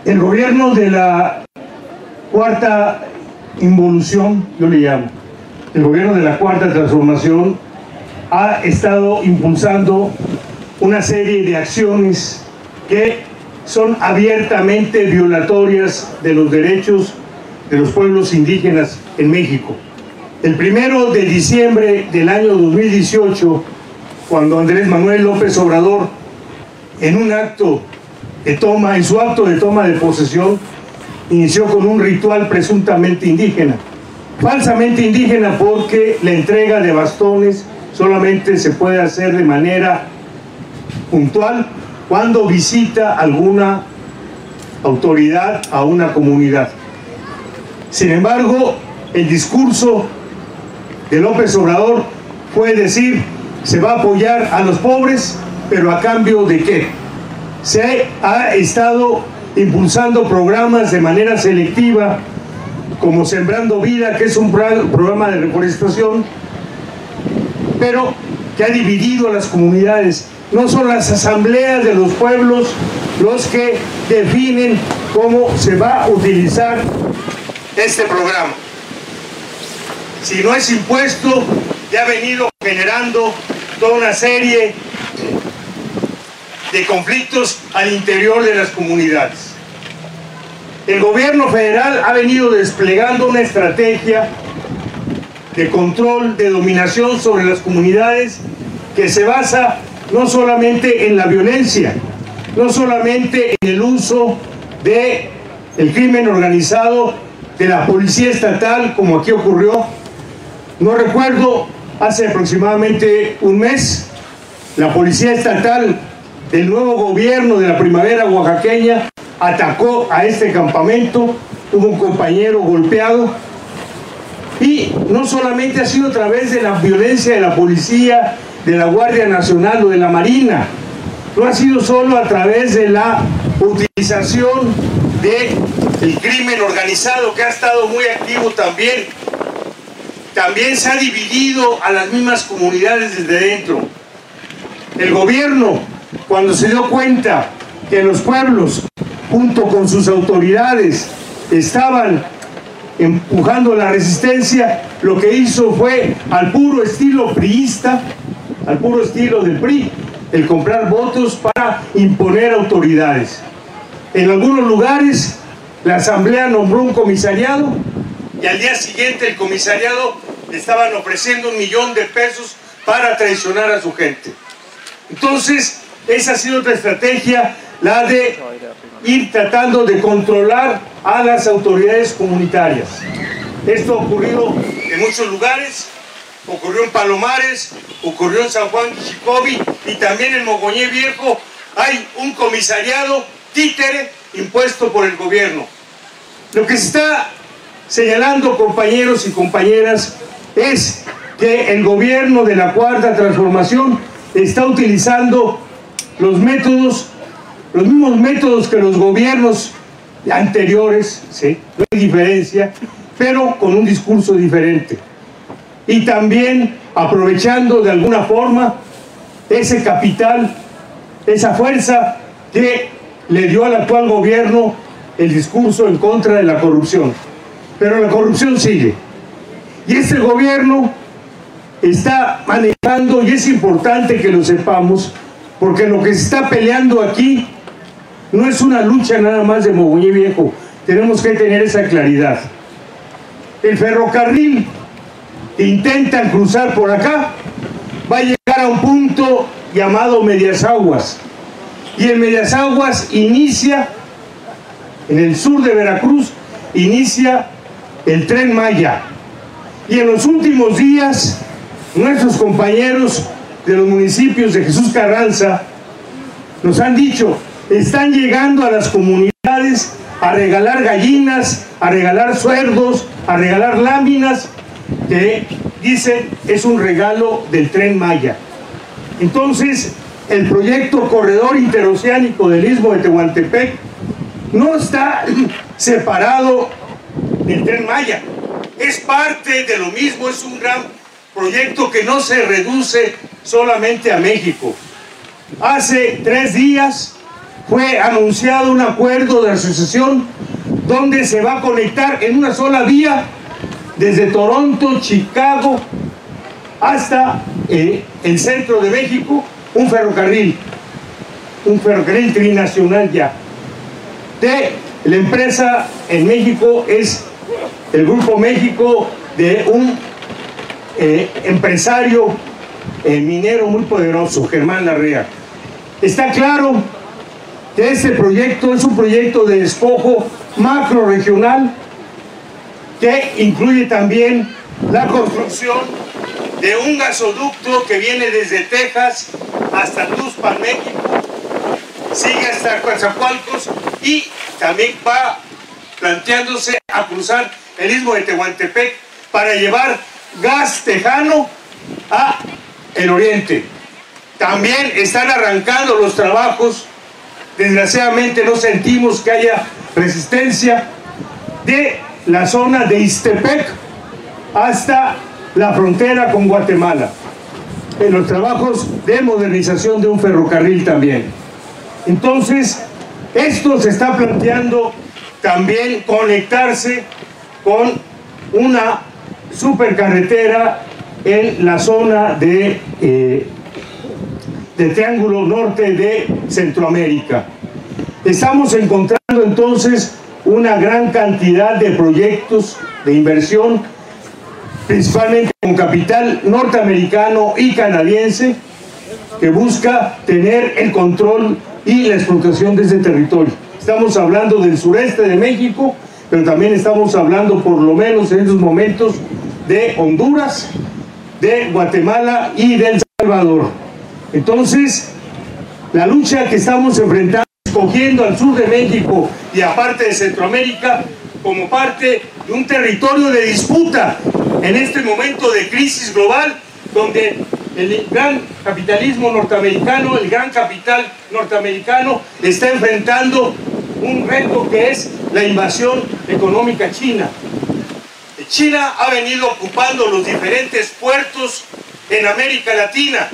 El gobierno de la cuarta involución, yo le llamo, el gobierno de la cuarta transformación ha estado impulsando una serie de acciones que son abiertamente violatorias de los derechos de los pueblos indígenas en México. El 1 de diciembre del año 2018, cuando Andrés Manuel López Obrador, en su acto de toma de posesión, inició con un ritual presuntamente indígena, falsamente indígena, porque la entrega de bastones solamente se puede hacer de manera puntual cuando visita alguna autoridad a una comunidad. Sin embargo, el discurso de López Obrador fue decir: se va a apoyar a los pobres, pero ¿a cambio de qué? Se ha estado impulsando programas de manera selectiva, como Sembrando Vida, que es un programa de reforestación, pero que ha dividido a las comunidades. No son las asambleas de los pueblos los que definen cómo se va a utilizar este programa. Si no es impuesto, ya ha venido generando toda una serie de conflictos al interior de las comunidades. El gobierno federal ha venido desplegando una estrategia de control, de dominación sobre las comunidades, que se basa no solamente en la violencia, no solamente en el uso del crimen organizado de la policía estatal, como aquí ocurrió. No recuerdo, hace aproximadamente un mes, la policía estatal del nuevo gobierno de la primavera oaxaqueña atacó a este campamento, hubo un compañero golpeado, y no solamente ha sido a través de la violencia de la policía, de la Guardia Nacional o de la Marina, no ha sido solo a través de la utilización del crimen organizado, que ha estado muy activo también. También se ha dividido a las mismas comunidades desde dentro. El gobierno, cuando se dio cuenta que los pueblos, junto con sus autoridades, estaban empujando la resistencia, lo que hizo fue, al puro estilo priista, al puro estilo del PRI, el comprar votos para imponer autoridades. En algunos lugares la asamblea nombró un comisariado, y al día siguiente el comisariado le estaban ofreciendo $1 millón para traicionar a su gente. Entonces, esa ha sido otra estrategia, la de ir tratando de controlar a las autoridades comunitarias. Esto ha ocurrido en muchos lugares, ocurrió en Palomares, ocurrió en San Juan Xicobi, y también en Mogoñé Viejo hay un comisariado títere impuesto por el gobierno. Lo que se está señalando, compañeros y compañeras, es que el gobierno de la Cuarta Transformación está utilizando los mismos métodos que los gobiernos anteriores, ¿sí? No hay diferencia, pero con un discurso diferente. Y también aprovechando de alguna forma ese capital, esa fuerza que le dio al actual gobierno el discurso en contra de la corrupción. Pero la corrupción sigue. Y este gobierno está manejando, y es importante que lo sepamos, porque lo que se está peleando aquí no es una lucha nada más de Mogoñé Viejo. Tenemos que tener esa claridad. El ferrocarril que intentan cruzar por acá va a llegar a un punto llamado Medias Aguas. Y en Medias Aguas inicia, en el sur de Veracruz, inicia el Tren Maya. Y en los últimos días, nuestros compañeros de los municipios de Jesús Carranza nos han dicho: están llegando a las comunidades a regalar gallinas, a regalar cerdos, a regalar láminas, que dicen es un regalo del Tren Maya. Entonces, el proyecto Corredor Interoceánico del Istmo de Tehuantepec no está separado del Tren Maya, es parte de lo mismo, es un gran proyecto que no se reduce solamente a México. Hace 3 días fue anunciado un acuerdo de asociación donde se va a conectar en una sola vía desde Toronto, Chicago, hasta el centro de México, un ferrocarril trinacional ya. La empresa en México es el Grupo México, de un empresario minero muy poderoso, Germán Larrea. Está claro que este proyecto es un proyecto de despojo macro regional que incluye también la construcción de un gasoducto que viene desde Texas hasta Tuxpan, México, sigue hasta Coatzacoalcos y también va planteándose a cruzar el istmo de Tehuantepec para llevar gas tejano a el oriente. También están arrancando los trabajos, desgraciadamente no sentimos que haya resistencia, de la zona de Ixtepec hasta la frontera con Guatemala, en los trabajos de modernización de un ferrocarril también. Entonces, esto se está planteando también conectarse con una supercarretera en la zona de Triángulo Norte de Centroamérica. Estamos encontrando entonces una gran cantidad de proyectos de inversión, principalmente con capital norteamericano y canadiense, que busca tener el control y la explotación de ese territorio. Estamos hablando del sureste de México, pero también estamos hablando, por lo menos en estos momentos, de Honduras, de Guatemala y de El Salvador. Entonces, la lucha que estamos enfrentando, escogiendo al sur de México y aparte de Centroamérica como parte de un territorio de disputa en este momento de crisis global, donde el gran capitalismo norteamericano, el gran capital norteamericano está enfrentando un reto que es la invasión económica china. China ha venido ocupando los diferentes puertos en América Latina,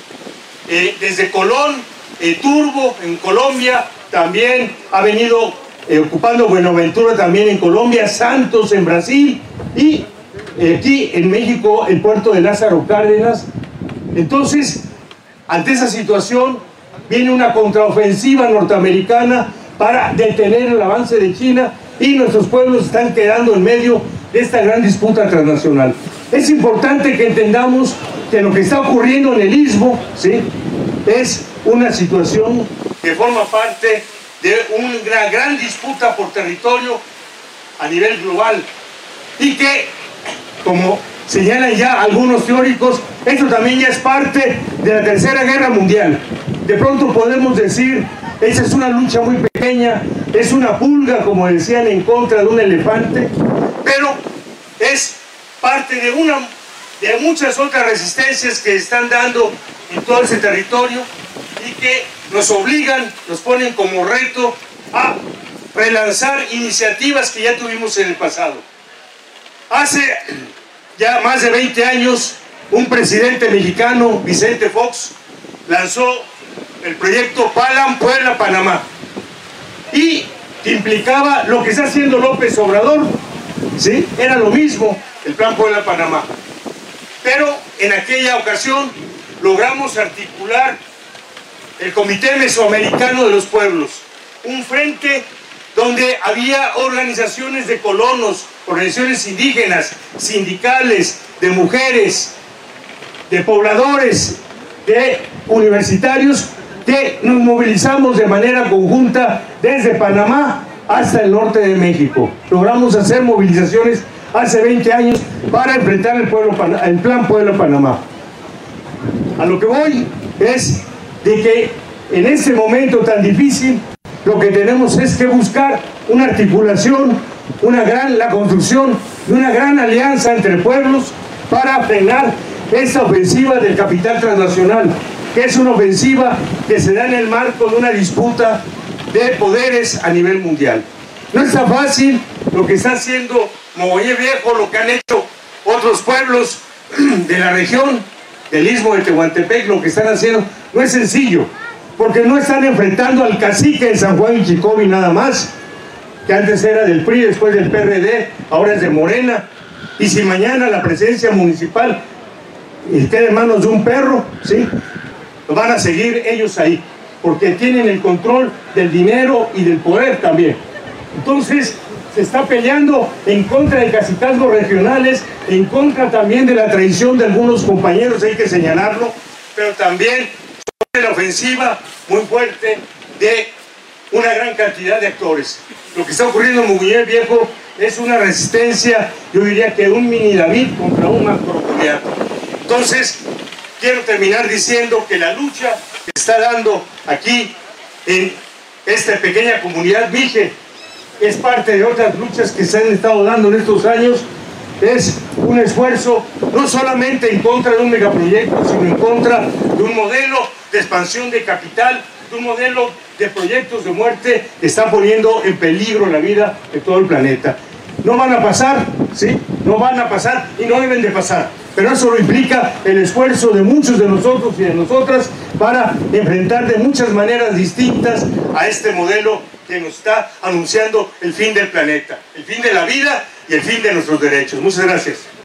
desde Colón, Turbo en Colombia, también ha venido ocupando Buenaventura también en Colombia, Santos en Brasil y aquí en México el puerto de Lázaro Cárdenas. Entonces, ante esa situación viene una contraofensiva norteamericana para detener el avance de China y nuestros pueblos están quedando en medio de esta gran disputa transnacional. Es importante que entendamos que lo que está ocurriendo en el Istmo, ¿sí?, es una situación que forma parte de una gran disputa por territorio a nivel global y que, como señalan ya algunos teóricos, esto también ya es parte de la Tercera Guerra Mundial. De pronto podemos decir, esa es una lucha muy pequeña, es una pulga, como decían, en contra de un elefante, pero es parte de muchas otras resistencias que están dando en todo ese territorio y que nos obligan, nos ponen como reto a relanzar iniciativas que ya tuvimos en el pasado. Hace ya más de 20 años, un presidente mexicano, Vicente Fox, lanzó el proyecto Palan Puebla-Panamá y que implicaba lo que está haciendo López Obrador, ¿sí? Era lo mismo el plan Puebla-Panamá, pero en aquella ocasión logramos articular el Comité Mesoamericano de los Pueblos, un frente donde había organizaciones de colonos, organizaciones indígenas, sindicales, de mujeres, de pobladores, de universitarios, que nos movilizamos de manera conjunta desde Panamá hasta el norte de México. Logramos hacer movilizaciones hace 20 años para enfrentar el plan Puebla-Panamá. A lo que voy es de que en este momento tan difícil lo que tenemos es que buscar una articulación, la construcción de una gran alianza entre pueblos para frenar esta ofensiva del capital transnacional, que es una ofensiva que se da en el marco de una disputa de poderes a nivel mundial. No está fácil lo que está haciendo Mogollé Viejo, lo que han hecho otros pueblos de la región del Istmo de Tehuantepec, lo que están haciendo no es sencillo, porque no están enfrentando al cacique en San Juan y Chicobi nada más, que antes era del PRI, después del PRD, ahora es de Morena. Y si mañana la presidencia municipal queda en manos de un perro, ¿sí?, lo van a seguir ellos ahí, porque tienen el control del dinero y del poder también. Entonces se está peleando en contra de cacicazgos regionales, en contra también de la traición de algunos compañeros, hay que señalarlo, pero también sobre la ofensiva muy fuerte de una gran cantidad de actores. Lo que está ocurriendo en Muguñel Viejo es una resistencia, yo diría que un mini David contra un macro Goliat. Entonces, quiero terminar diciendo que la lucha que está dando aquí en esta pequeña comunidad Mije es parte de otras luchas que se han estado dando en estos años. Es un esfuerzo no solamente en contra de un megaproyecto, sino en contra de un modelo de expansión de capital, de un modelo de proyectos de muerte que están poniendo en peligro la vida de todo el planeta. No van a pasar, ¿sí? No van a pasar y no deben de pasar. Pero eso lo implica el esfuerzo de muchos de nosotros y de nosotras para enfrentar de muchas maneras distintas a este modelo que nos está anunciando el fin del planeta, el fin de la vida y el fin de nuestros derechos. Muchas gracias.